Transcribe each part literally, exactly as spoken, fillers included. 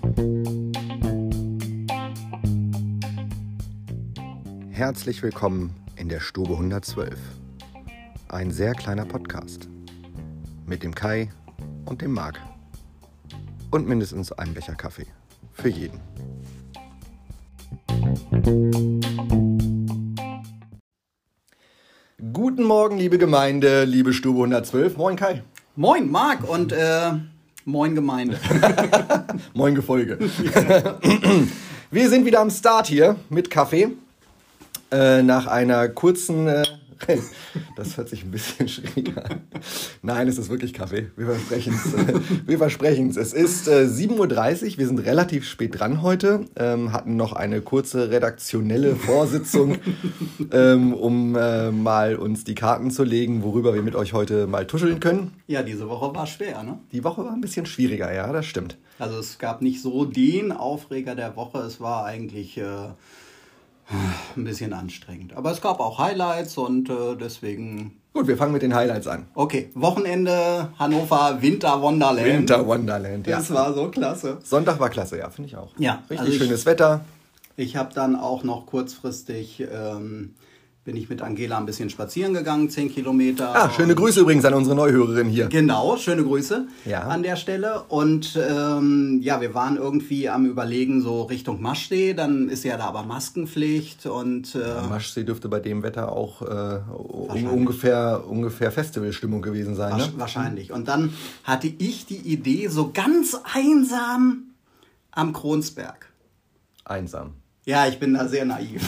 Herzlich willkommen in der Stube hundertzwölf. Ein sehr kleiner Podcast. Mit dem Kai und dem Marc. Und mindestens einem Becher Kaffee. Für jeden. Guten Morgen, liebe Gemeinde, liebe Stube hundertzwölf. Moin, Kai. Moin, Marc und äh, moin, Gemeinde. Moin, Gefolge. Wir sind wieder am Start hier mit Kaffee. Äh, nach einer kurzen... Äh, das hört sich ein bisschen schräg an. Nein, es ist wirklich Kaffee. Wir versprechen es. Wir versprechen es. Es ist äh, sieben Uhr dreißig. Wir sind relativ spät dran heute. Ähm, hatten noch eine kurze redaktionelle Vorsitzung, ähm, um äh, mal uns die Karten zu legen, worüber wir mit euch heute mal tuscheln können. Ja, diese Woche war schwer, ne? Die Woche war ein bisschen schwieriger, ja, das stimmt. Also es gab nicht so den Aufreger der Woche. Es war eigentlich... Äh, ein bisschen anstrengend. Aber es gab auch Highlights und äh, deswegen... Gut, wir fangen mit den Highlights an. Okay, Wochenende, Hannover, Winter Wonderland. Winter Wonderland, ja. Das war so klasse. Sonntag war klasse, ja, finde ich auch. Ja. Richtig also ich, schönes Wetter. Ich habe dann auch noch kurzfristig... Ähm, bin ich mit Angela ein bisschen spazieren gegangen, zehn Kilometer. Ah, schöne Grüße übrigens an unsere Neuhörerin hier. Genau, schöne Grüße ja. an der Stelle. Und ähm, ja, wir waren irgendwie am Überlegen, so Richtung Maschsee. Dann ist ja da aber Maskenpflicht. Und, äh, ja, Maschsee dürfte bei dem Wetter auch äh, ungefähr, ungefähr Festivalstimmung gewesen sein. Wasch- ne? Wahrscheinlich. Und dann hatte ich die Idee, so ganz einsam am Kronsberg. Einsam. Ja, ich bin da sehr naiv.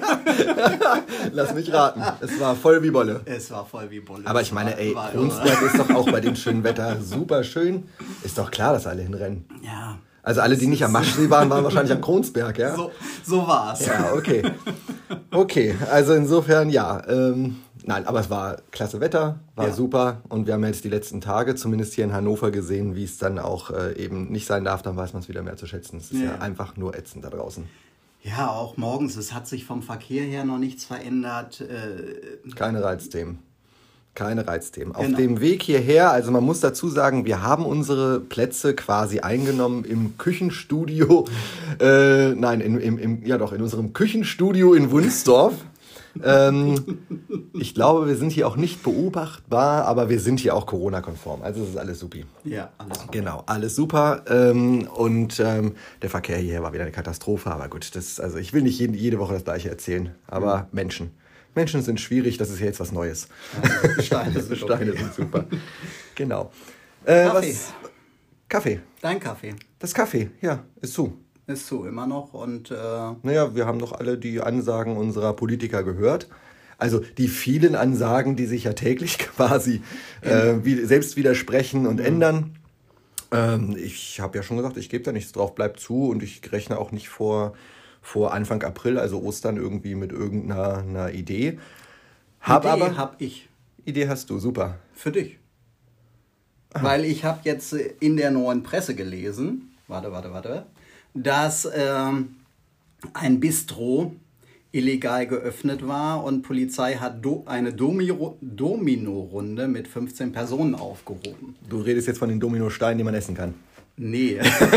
Lass mich raten. Es war voll wie Bolle. Es war voll wie Bolle. Aber ich meine, ey, War- Kronsberg ist doch auch bei dem schönen Wetter super schön. Ist doch klar, dass alle hinrennen. Ja, Also alle, die nicht am Maschsee waren, waren wahrscheinlich am Kronsberg, ja? so, so war's. Ja, okay. Okay, also insofern, ja. Ähm, nein, aber es war klasse Wetter, war Ja. super. Und wir haben jetzt die letzten Tage, zumindest hier in Hannover, gesehen, wie es dann auch äh, eben nicht sein darf. Dann weiß man es wieder mehr zu schätzen. Es ist ja. Ja. ja einfach nur ätzend da draußen. Ja, auch morgens. Es hat sich vom Verkehr her noch nichts verändert. Äh, Keine Reizthemen. Keine Reizthemen. Auf Genau. dem Weg hierher, also man muss dazu sagen, wir haben unsere Plätze quasi eingenommen im Küchenstudio. Äh, nein, in, im, im, ja doch, in unserem Küchenstudio in Wunsdorf. ähm, ich glaube, wir sind hier auch nicht beobachtbar, aber wir sind hier auch Corona-konform. Also es ist alles supi. ja, alles gut. Genau, alles super. Ähm, und ähm, der Verkehr hierher war wieder eine Katastrophe. Aber gut, das, also ich will nicht jede, jede Woche das Gleiche erzählen. Aber mhm. Menschen. Menschen sind schwierig, das ist ja jetzt was Neues. Ja, Steine sind, Steine okay. sind super. Genau. Äh, Kaffee. Was? Kaffee. Dein Kaffee Das Kaffee, ja, ist zu. ist zu, immer noch. Und äh, Naja, wir haben doch alle die Ansagen unserer Politiker gehört. Also die vielen Ansagen, die sich ja täglich quasi äh, wie, selbst widersprechen und mhm. ändern. Ähm, ich habe ja schon gesagt, ich gebe da nichts drauf, bleib zu. Und ich rechne auch nicht vor, vor Anfang April, also Ostern, irgendwie mit irgendeiner einer Idee. Hab Idee aber, hab ich. Idee hast du, super. Für dich. Aha. Weil ich habe jetzt in der neuen Presse gelesen, warte, warte, warte, dass ähm, ein Bistro illegal geöffnet war und Polizei hat do, eine Domiro, Domino-Runde mit fünfzehn Personen aufgehoben. Du redest jetzt von den Dominosteinen, die man essen kann. Nee.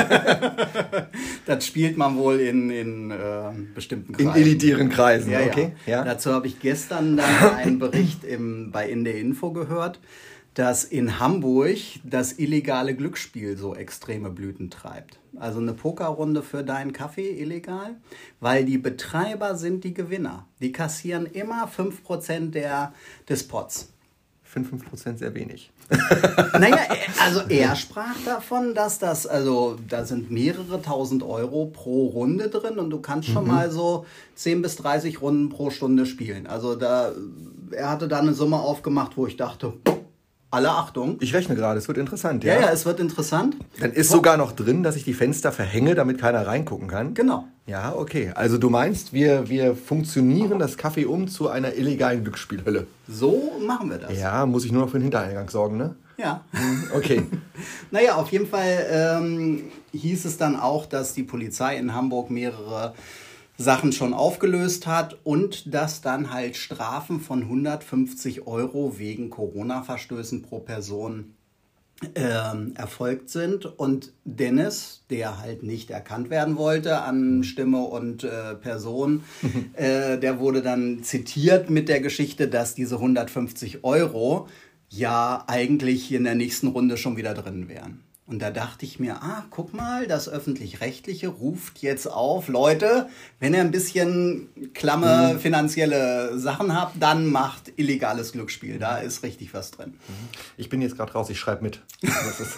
Das spielt man wohl in, in äh, bestimmten Kreisen. In elitären Kreisen, ja, okay. Ja. Ja. Dazu habe ich gestern dann einen Bericht im, bei In der Info gehört, dass in Hamburg das illegale Glücksspiel so extreme Blüten treibt. Also eine Pokerrunde für deinen Kaffee illegal, weil die Betreiber sind die Gewinner. Die kassieren immer fünf Prozent der, des Pots. fünf Prozent sehr wenig. Naja, also er sprach davon, dass das, also da sind mehrere tausend Euro pro Runde drin und du kannst schon mhm. mal so zehn bis dreißig Runden pro Stunde spielen. Also da, er hatte da eine Summe aufgemacht, wo ich dachte, alle Achtung. Ich rechne gerade, es wird interessant. Ja, ja, ja, es wird interessant. Dann ist sogar noch drin, dass ich die Fenster verhänge, damit keiner reingucken kann. Genau. Ja, okay. Also du meinst, wir, wir funktionieren das Kaffee um zu einer illegalen Glücksspielhölle. So machen wir das. Ja, muss ich nur noch für den Hintereingang sorgen, ne? Ja. Okay. Naja, auf jeden Fall ähm, hieß es dann auch, dass die Polizei in Hamburg mehrere Sachen schon aufgelöst hat und dass dann halt Strafen von hundertfünfzig Euro wegen Corona-Verstößen pro Person ähm, erfolgt sind. Und Dennis, der halt nicht erkannt werden wollte an Stimme und äh, Person, äh, der wurde dann zitiert mit der Geschichte, dass diese hundertfünfzig Euro ja eigentlich in der nächsten Runde schon wieder drin wären. Und da dachte ich mir, ah, guck mal, das Öffentlich-Rechtliche ruft jetzt auf, Leute, wenn ihr ein bisschen klamme finanzielle Sachen habt, dann macht illegales Glücksspiel. Da ist richtig was drin. Ich bin jetzt gerade raus, ich schreibe mit. Das ist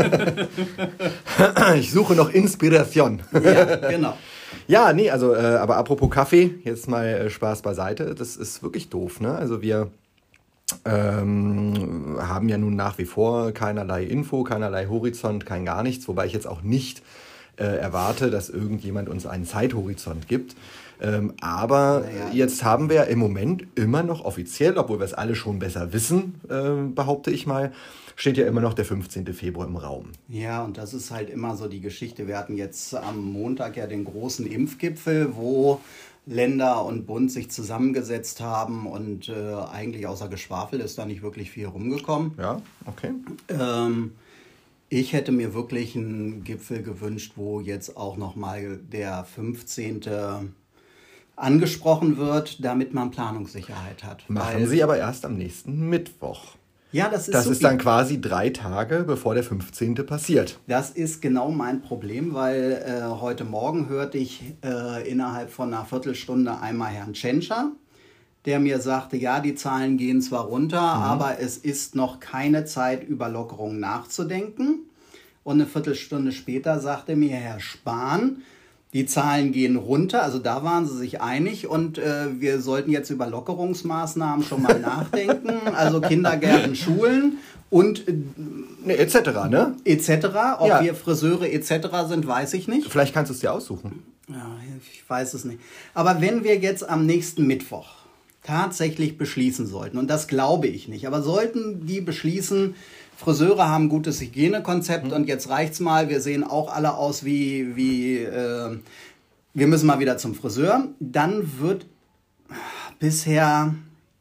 ich suche noch Inspiration. Ja, genau. Ja, nee, also, äh, aber apropos Kaffee, jetzt mal äh, Spaß beiseite. Das ist wirklich doof, ne? Also wir Ähm, haben ja nun nach wie vor keinerlei Info, keinerlei Horizont, kein gar nichts, wobei ich jetzt auch nicht äh, erwarte, dass irgendjemand uns einen Zeithorizont gibt. Ähm, aber naja. Jetzt haben wir im Moment immer noch offiziell, obwohl wir es alle schon besser wissen, äh, behaupte ich mal, steht ja immer noch der fünfzehnten Februar im Raum. Ja, und das ist halt immer so die Geschichte. Wir hatten jetzt am Montag ja den großen Impfgipfel, wo Länder und Bund sich zusammengesetzt haben und äh, eigentlich außer Geschwafel ist da nicht wirklich viel rumgekommen. Ja, okay. Ähm, ich hätte mir wirklich einen Gipfel gewünscht, wo jetzt auch nochmal der fünfzehnte angesprochen wird, damit man Planungssicherheit hat. Machen Weil, Sie aber erst am nächsten Mittwoch. Ja, das ist Das so ist dann quasi drei Tage, bevor der fünfzehnte passiert. Das ist genau mein Problem, weil äh, heute Morgen hörte ich äh, innerhalb von einer Viertelstunde einmal Herrn Tschentscher, der mir sagte, ja, die Zahlen gehen zwar runter, mhm. aber es ist noch keine Zeit, über Lockerungen nachzudenken. Und eine Viertelstunde später sagte mir Herr Spahn, die Zahlen gehen runter, also da waren sie sich einig und äh, wir sollten jetzt über Lockerungsmaßnahmen schon mal nachdenken, also Kindergärten, Schulen und äh, ne, et cetera, ne? et cetera. Ob ja. wir Friseure et cetera sind, weiß ich nicht. Vielleicht kannst du es dir aussuchen. Ja, ich weiß es nicht. Aber wenn wir jetzt am nächsten Mittwoch tatsächlich beschließen sollten, und das glaube ich nicht, aber sollten die beschließen, Friseure haben ein gutes Hygienekonzept mhm. und jetzt reicht's mal, wir sehen auch alle aus wie, wie äh, wir müssen mal wieder zum Friseur, dann wird bisher,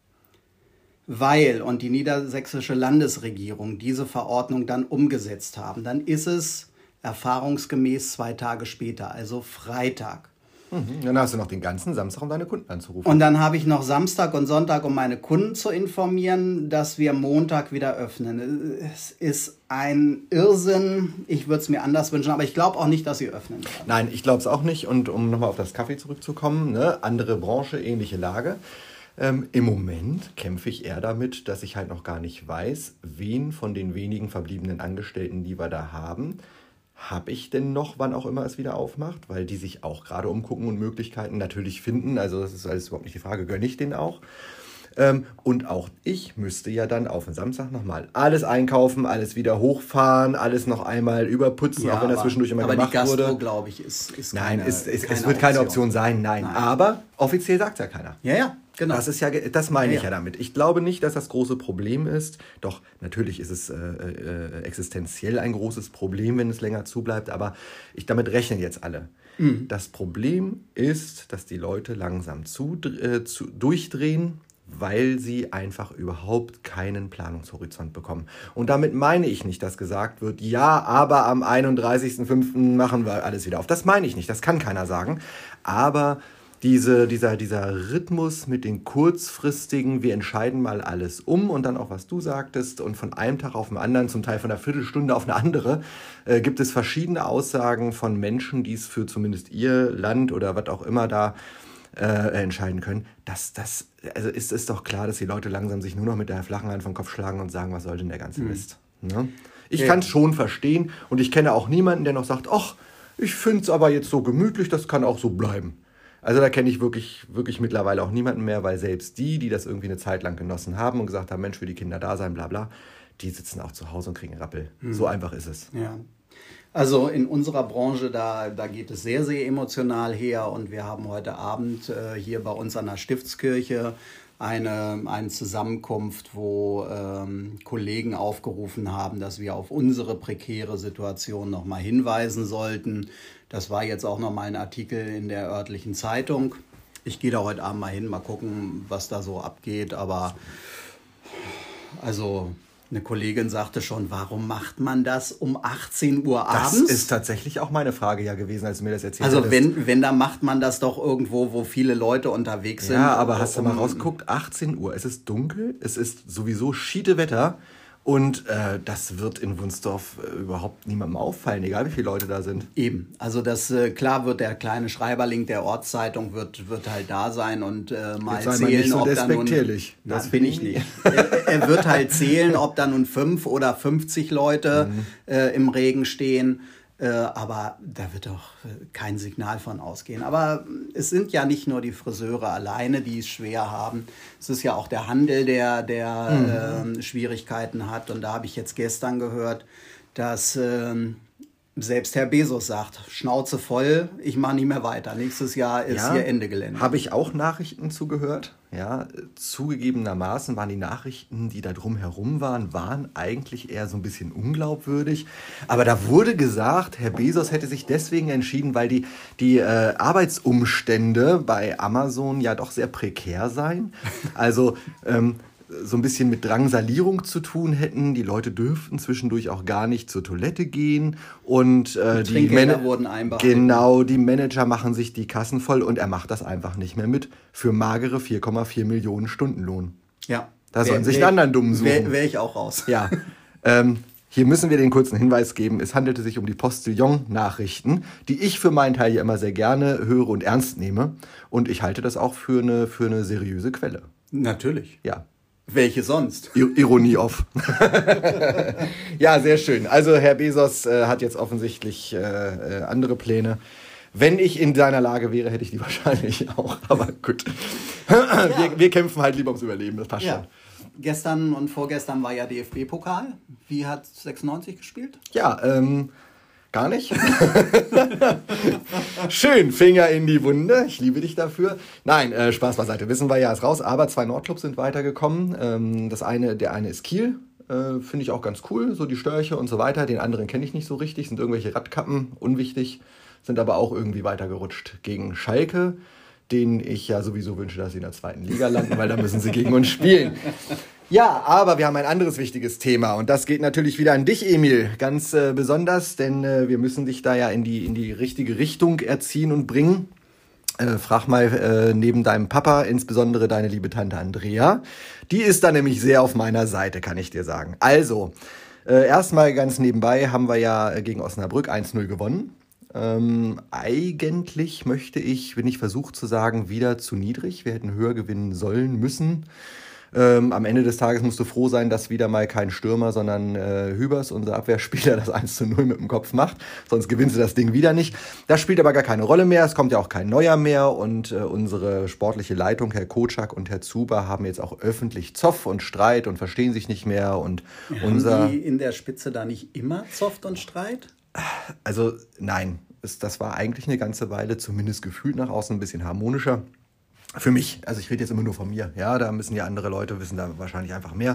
weil und die niedersächsische Landesregierung diese Verordnung dann umgesetzt haben, dann ist es erfahrungsgemäß zwei Tage später, also Freitag. Mhm. Dann hast du noch den ganzen Samstag, um deine Kunden anzurufen. Und dann habe ich noch Samstag und Sonntag, um meine Kunden zu informieren, dass wir Montag wieder öffnen. Es ist ein Irrsinn. Ich würde es mir anders wünschen, aber ich glaube auch nicht, dass sie öffnen werden. Nein, ich glaube es auch nicht. Und um nochmal auf das Kaffee zurückzukommen, ne? Andere Branche, ähnliche Lage. Ähm, Im Moment kämpfe ich eher damit, dass ich halt noch gar nicht weiß, wen von den wenigen verbliebenen Angestellten, die wir da haben, habe ich denn noch, wann auch immer es wieder aufmacht, weil die sich auch gerade umgucken und Möglichkeiten natürlich finden. Also das ist alles überhaupt nicht die Frage, gönne ich denen auch. Ähm, und auch ich müsste ja dann auf den Samstag nochmal alles einkaufen, alles wieder hochfahren, alles noch einmal überputzen, ja, auch wenn das zwischendurch immer aber gemacht die Gastro, wurde. glaube ich, ist, ist Nein, keine, es, es, keine es wird keine Option. Option sein, nein. nein. Aber offiziell sagt es ja keiner. Ja, ja, genau. Das ist ja, das meine ja, ich ja damit. Ich glaube nicht, dass das große Problem ist. Doch, natürlich ist es äh, äh, existenziell ein großes Problem, wenn es länger zubleibt, aber ich, damit rechnen jetzt alle. Mhm. Das Problem ist, dass die Leute langsam zu, äh, zu, durchdrehen, weil sie einfach überhaupt keinen Planungshorizont bekommen. Und damit meine ich nicht, dass gesagt wird, ja, aber am einunddreißigsten fünften machen wir alles wieder auf. Das meine ich nicht, das kann keiner sagen. Aber diese, dieser, dieser Rhythmus mit den kurzfristigen, wir entscheiden mal alles um und dann auch, was du sagtest, und von einem Tag auf den anderen, zum Teil von einer Viertelstunde auf eine andere, äh, gibt es verschiedene Aussagen von Menschen, die es für zumindest ihr Land oder was auch immer da Äh, entscheiden können, das, das, also ist es doch klar, dass die Leute langsam sich nur noch mit der flachen Hand vom Kopf schlagen und sagen, was soll denn der ganze Mist? Mhm. Ne? Ich ja. kann es schon verstehen und ich kenne auch niemanden, der noch sagt, ach, ich finde es aber jetzt so gemütlich, das kann auch so bleiben. Also da kenne ich wirklich, wirklich mittlerweile auch niemanden mehr, weil selbst die, die das irgendwie eine Zeit lang genossen haben und gesagt haben, Mensch, für die Kinder da sein, bla bla, die sitzen auch zu Hause und kriegen Rappel. Mhm. So einfach ist es. Ja. Also in unserer Branche, da, da geht es sehr, sehr emotional her und wir haben heute Abend äh, hier bei uns an der Stiftskirche eine, eine Zusammenkunft, wo ähm, Kollegen aufgerufen haben, dass wir auf unsere prekäre Situation nochmal hinweisen sollten. Das war jetzt auch nochmal ein Artikel in der örtlichen Zeitung. Ich gehe da heute Abend mal hin, mal gucken, was da so abgeht, aber also... Eine Kollegin sagte schon, warum macht man das um achtzehn Uhr abends? Das ist tatsächlich auch meine Frage ja gewesen, als du mir das erzählt hast. Also wenn, wenn, dann macht man das doch irgendwo, wo viele Leute unterwegs sind. Ja, aber hast du mal rausgeguckt, achtzehn Uhr, es ist dunkel, es ist sowieso Schiedewetter und äh, das wird in Wunsdorf äh, überhaupt niemandem auffallen, egal wie viele Leute da sind. Eben, also das, äh, klar wird der kleine Schreiberling der Ortszeitung wird, wird halt da sein und äh, mal Jetzt zählen, nicht so ob da nun... despektierlich. Das bin ich nicht. er, er wird halt zählen, ob da nun fünf oder fünfzig Leute mhm. äh, im Regen stehen. Äh, aber da wird doch kein Signal von ausgehen. Aber es sind ja nicht nur die Friseure alleine, die es schwer haben. Es ist ja auch der Handel, der, der mhm. äh, Schwierigkeiten hat. Und da habe ich jetzt gestern gehört, dass äh, selbst Herr Bezos sagt, Schnauze voll, ich mache nicht mehr weiter. Nächstes Jahr ist ja, hier Ende Gelände. Habe ich auch Nachrichten zugehört. Ja, zugegebenermaßen waren die Nachrichten, die da drumherum waren, waren eigentlich eher so ein bisschen unglaubwürdig. Aber da wurde gesagt, Herr Bezos hätte sich deswegen entschieden, weil die, die äh, Arbeitsumstände bei Amazon ja doch sehr prekär seien. Also ähm, so ein bisschen mit Drangsalierung zu tun hätten. Die Leute dürften zwischendurch auch gar nicht zur Toilette gehen. Und äh, die, die Man- wurden einbehalten. Genau, die Manager machen sich die Kassen voll und er macht das einfach nicht mehr mit für magere vier Komma vier Millionen Stundenlohn. Ja. Da sollen sich einen anderen Dummen suchen. Wäre wär ich auch raus. Ja. ähm, hier müssen wir den kurzen Hinweis geben. Es handelte sich um die Postillon-Nachrichten, die ich für meinen Teil ja immer sehr gerne höre und ernst nehme. Und ich halte das auch für eine, für eine seriöse Quelle. Natürlich. Ja. Welche sonst? Ironie off. Ja, sehr schön. Also Herr Bezos äh, hat jetzt offensichtlich äh, äh, andere Pläne. Wenn ich in seiner Lage wäre, hätte ich die wahrscheinlich auch. Aber gut. Ja. Wir, wir kämpfen halt lieber ums Überleben, das passt ja. schon. Gestern und vorgestern war ja D F B-Pokal. Wie hat sechsundneunzig gespielt? Ja, ähm... Gar nicht. Schön, Finger in die Wunde. Ich liebe dich dafür. Nein, äh, Spaß beiseite. Wissen wir ja, ist raus. Aber zwei Nordclubs sind weitergekommen. Ähm, das eine, der eine ist Kiel. Äh, Finde ich auch ganz cool. So die Störche und so weiter. Den anderen kenne ich nicht so richtig. Sind irgendwelche Radkappen. Unwichtig. Sind aber auch irgendwie weitergerutscht. Gegen Schalke, denen ich ja sowieso wünsche, dass sie in der zweiten Liga landen, weil da müssen sie gegen uns spielen. Ja, aber wir haben ein anderes wichtiges Thema und das geht natürlich wieder an dich, Emil, ganz äh, besonders, denn äh, wir müssen dich da ja in die, in die richtige Richtung erziehen und bringen. Äh, frag mal äh, neben deinem Papa, insbesondere deine liebe Tante Andrea. Die ist da nämlich sehr auf meiner Seite, kann ich dir sagen. Also, äh, erstmal ganz nebenbei haben wir ja gegen Osnabrück eins null gewonnen. Ähm, eigentlich möchte ich, wenn ich versuche zu sagen, wieder zu niedrig. Wir hätten höher gewinnen sollen, müssen. Ähm, am Ende des Tages musst du froh sein, dass wieder mal kein Stürmer, sondern äh, Hübers, unser Abwehrspieler, das eins zu null mit dem Kopf macht. Sonst gewinnst du das Ding wieder nicht. Das spielt aber gar keine Rolle mehr. Es kommt ja auch kein Neuer mehr. Und äh, unsere sportliche Leitung, Herr Kotschak und Herr Zuber, haben jetzt auch öffentlich Zoff und Streit und verstehen sich nicht mehr. Und haben unser die in der Spitze da nicht immer Zoff und Streit? Also nein, es, das war eigentlich eine ganze Weile, zumindest gefühlt nach außen, ein bisschen harmonischer. Für mich, also ich rede jetzt immer nur von mir, ja, da müssen ja andere Leute wissen da wahrscheinlich einfach mehr.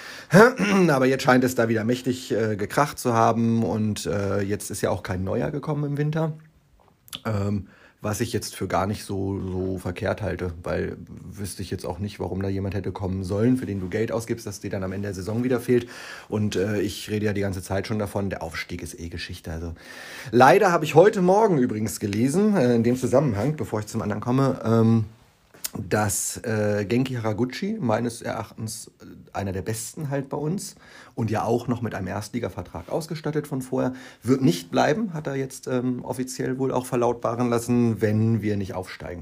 Aber jetzt scheint es da wieder mächtig äh, gekracht zu haben und äh, jetzt ist ja auch kein Neuer gekommen im Winter, ähm, was ich jetzt für gar nicht so, so verkehrt halte, weil wüsste ich jetzt auch nicht, warum da jemand hätte kommen sollen, für den du Geld ausgibst, dass dir dann am Ende der Saison wieder fehlt. Und äh, ich rede ja die ganze Zeit schon davon, der Aufstieg ist eh Geschichte. Also leider habe ich heute Morgen übrigens gelesen, äh, in dem Zusammenhang, bevor ich zum anderen komme, ähm, dass äh, Genki Haraguchi, meines Erachtens einer der besten halt bei uns und ja auch noch mit einem Erstligavertrag ausgestattet von vorher, wird nicht bleiben, hat er jetzt ähm, offiziell wohl auch verlautbaren lassen, wenn wir nicht aufsteigen.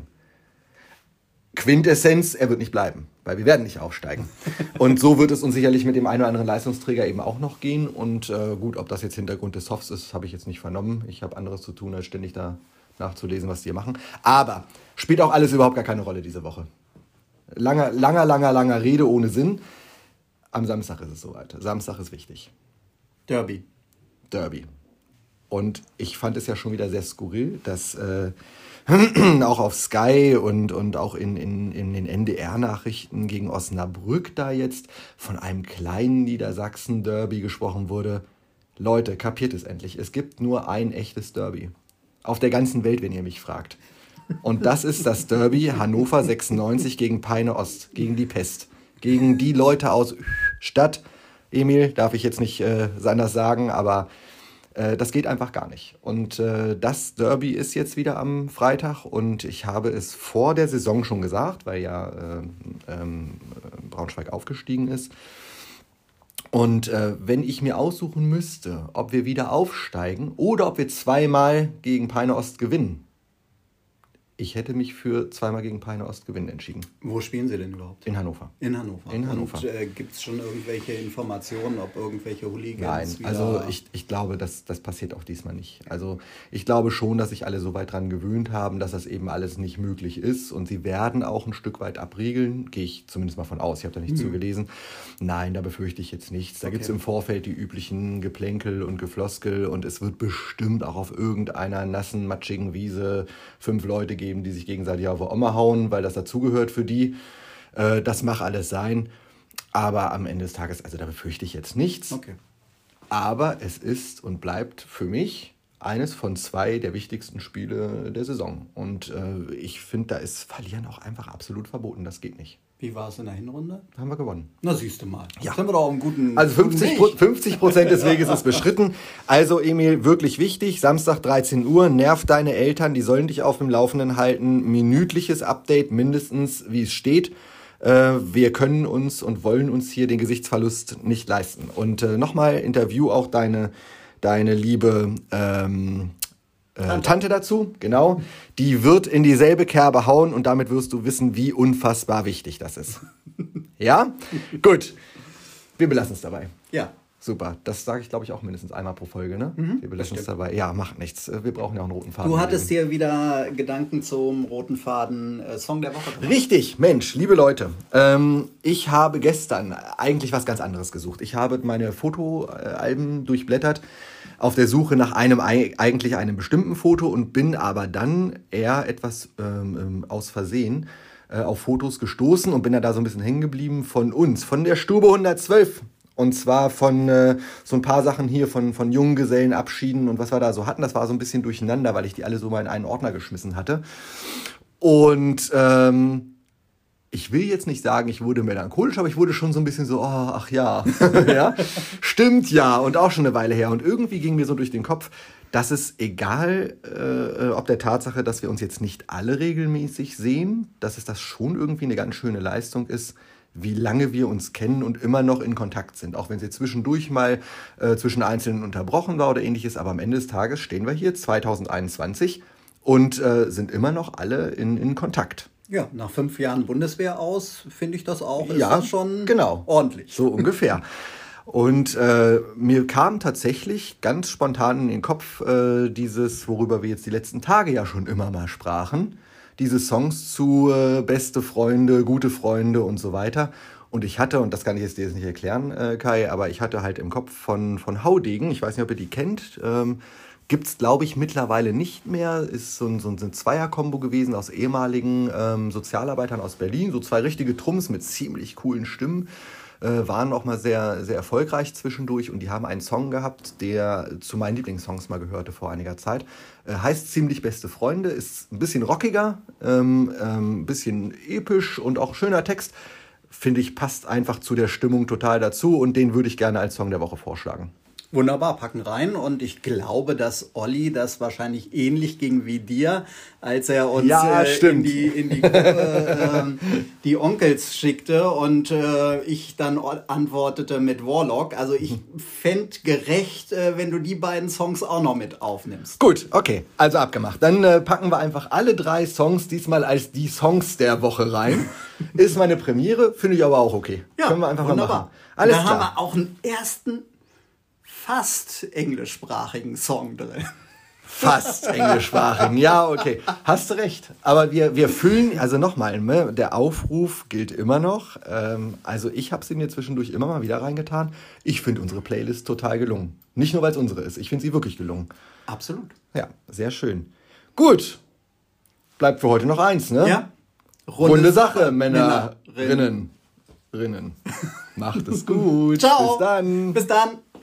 Quintessenz, er wird nicht bleiben, weil wir werden nicht aufsteigen. Und so wird es uns sicherlich mit dem einen oder anderen Leistungsträger eben auch noch gehen. Und äh, gut, ob das jetzt Hintergrund des Softs ist, habe ich jetzt nicht vernommen. Ich habe anderes zu tun, als ständig da nachzulesen, was die machen. Aber spielt auch alles überhaupt gar keine Rolle diese Woche. Langer, langer, langer, langer Rede ohne Sinn. Am Samstag ist es soweit. Samstag ist wichtig. Derby. Derby. Und ich fand es ja schon wieder sehr skurril, dass äh, auch auf Sky und, und auch in, in, in den N D R-Nachrichten gegen Osnabrück da jetzt von einem kleinen Niedersachsen-Derby gesprochen wurde. Leute, kapiert es endlich. Es gibt nur ein echtes Derby. Auf der ganzen Welt, wenn ihr mich fragt. Und das ist das Derby Hannover sechsundneunzig gegen Peine Ost, gegen die Pest. Gegen die Leute aus Stadt, Emil, darf ich jetzt nicht äh, anders sagen, aber äh, das geht einfach gar nicht. Und äh, das Derby ist jetzt wieder am Freitag und ich habe es vor der Saison schon gesagt, weil ja äh, ähm, Braunschweig aufgestiegen ist. Und äh, wenn ich mir aussuchen müsste, ob wir wieder aufsteigen oder ob wir zweimal gegen Peine Ost gewinnen, ich hätte mich für zweimal gegen Peine Ost gewinnen entschieden. Wo spielen Sie denn überhaupt? In Hannover. In Hannover. In Hannover. Und äh, gibt es schon irgendwelche Informationen, ob irgendwelche Hooligans Nein, wieder... also ich, ich glaube, das, das passiert auch diesmal nicht. Also ich glaube schon, dass sich alle so weit dran gewöhnt haben, dass das eben alles nicht möglich ist. Und sie werden auch ein Stück weit abriegeln. Gehe ich zumindest mal von aus. Ich habe da nicht mhm. zugelesen. Nein, da befürchte ich jetzt nichts. Da okay. gibt es im Vorfeld die üblichen Geplänkel und Gefloskel. Und es wird bestimmt auch auf irgendeiner nassen, matschigen Wiese fünf Leute geben, die sich gegenseitig auf die Oma hauen, weil das dazugehört für die. Äh, das mag alles sein. Aber am Ende des Tages, also da befürchte ich jetzt nichts. Okay. Aber es ist und bleibt für mich eines von zwei der wichtigsten Spiele der Saison. Und äh, ich finde, da ist Verlieren auch einfach absolut verboten. Das geht nicht. Wie war es in der Hinrunde? Haben wir gewonnen. Na, siehst du mal. Ja. Jetzt sind wir doch auf einem guten Also fünfzig Prozent des Weges ist beschritten. Also Emil, wirklich wichtig, Samstag dreizehn Uhr, nerv deine Eltern, die sollen dich auf dem Laufenden halten. Minütliches Update, mindestens wie es steht. Äh, wir können uns und wollen uns hier den Gesichtsverlust nicht leisten. Und äh, nochmal Interview auch deine, deine liebe... Ähm, Tante. Tante dazu, genau. Die wird in dieselbe Kerbe hauen und damit wirst du wissen, wie unfassbar wichtig das ist. Ja? Gut. Wir belassen es dabei. Ja. Super. Das sage ich, glaube ich, auch mindestens einmal pro Folge, ne? Mhm, wir belassen es dabei. Ja, macht nichts. Wir brauchen ja auch einen roten Faden. Du hattest dir wieder Gedanken zum roten Faden äh, Song der Woche gemacht. Richtig, Mensch, liebe Leute. Ähm, ich habe gestern eigentlich was ganz anderes gesucht. Ich habe meine Fotoalben durchblättert auf der Suche nach einem eigentlich einem bestimmten Foto und bin aber dann eher etwas ähm, aus Versehen äh, auf Fotos gestoßen und bin da so ein bisschen hängen geblieben von uns, von der Stube hundertzwölf. Und zwar von äh, so ein paar Sachen hier von, von Junggesellenabschieden und was wir da so hatten. Das war so ein bisschen durcheinander, weil ich die alle so mal in einen Ordner geschmissen hatte. Und ähm, ich will jetzt nicht sagen, ich wurde melancholisch, aber ich wurde schon so ein bisschen so, oh, ach ja, ja, stimmt ja und auch schon eine Weile her. Und irgendwie ging mir so durch den Kopf, dass es egal, äh, ob der Tatsache, dass wir uns jetzt nicht alle regelmäßig sehen, dass es das schon irgendwie eine ganz schöne Leistung ist, wie lange wir uns kennen und immer noch in Kontakt sind. Auch wenn es jetzt zwischendurch mal äh, zwischen Einzelnen unterbrochen war oder ähnliches. Aber am Ende des Tages stehen wir hier zwanzig einundzwanzig und äh, sind immer noch alle in, in Kontakt. Ja, nach fünf Jahren Bundeswehr aus finde ich das auch. Ist ja, das schon genau, ordentlich. So ungefähr. Und äh, mir kam tatsächlich ganz spontan in den Kopf äh, dieses, worüber wir jetzt die letzten Tage ja schon immer mal sprachen, diese Songs zu äh, beste Freunde, gute Freunde und so weiter. Und ich hatte, und das kann ich jetzt dir jetzt nicht erklären, äh, Kai, aber ich hatte halt im Kopf von, von Haudegen, ich weiß nicht, ob ihr die kennt, ähm, gibt es, glaube ich, mittlerweile nicht mehr. Ist so ein, so ein Zweier-Kombo gewesen aus ehemaligen ähm, Sozialarbeitern aus Berlin. So zwei richtige Trumms mit ziemlich coolen Stimmen. Äh, waren auch mal sehr, sehr erfolgreich zwischendurch. Und die haben einen Song gehabt, der zu meinen Lieblingssongs mal gehörte vor einiger Zeit. Äh, heißt ziemlich beste Freunde. Ist ein bisschen rockiger, ähm, ähm, ein bisschen episch und auch schöner Text. Finde ich, passt einfach zu der Stimmung total dazu. Und den würde ich gerne als Song der Woche vorschlagen. Wunderbar, packen rein. Und ich glaube, dass Olli das wahrscheinlich ähnlich ging wie dir, als er uns ja, äh, in die, in die Gruppe äh, die Onkels schickte und äh, ich dann antwortete mit Warlock. Also ich fände gerecht, äh, wenn du die beiden Songs auch noch mit aufnimmst. Gut, okay, also abgemacht. Dann äh, packen wir einfach alle drei Songs diesmal als die Songs der Woche rein. Ist meine Premiere, finde ich aber auch okay. Ja, können wir einfach wunderbar. mal machen. Alles da klar. haben wir auch einen ersten fast englischsprachigen Song drin. Fast englischsprachigen, ja, okay. Hast du recht. Aber wir, wir füllen, also nochmal, ne, der Aufruf gilt immer noch. Ähm, also ich habe sie mir zwischendurch immer mal wieder reingetan. Ich finde unsere Playlist total gelungen. Nicht nur, weil es unsere ist. Ich finde sie wirklich gelungen. Absolut. Ja, sehr schön. Gut. Bleibt für heute noch eins, ne? Ja. Runde, Runde Sache, Männerinnen. Rinnen. Macht es gut. Ciao. Bis dann. Bis dann.